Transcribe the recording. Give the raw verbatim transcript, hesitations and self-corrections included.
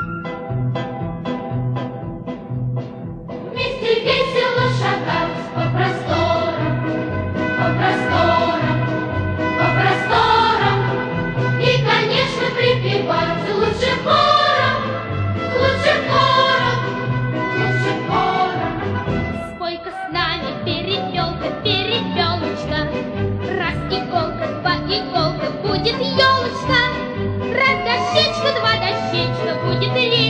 Вместе весело шагать по просторам, по просторам, по просторам. И, конечно, припевать лучше хором, лучше хором, лучше хором. Спой-ка с нами, перепелка, перепелочка. Раз иголка, два иголка, будет елочка. Раз дощечка, два дощечка, будет лестница.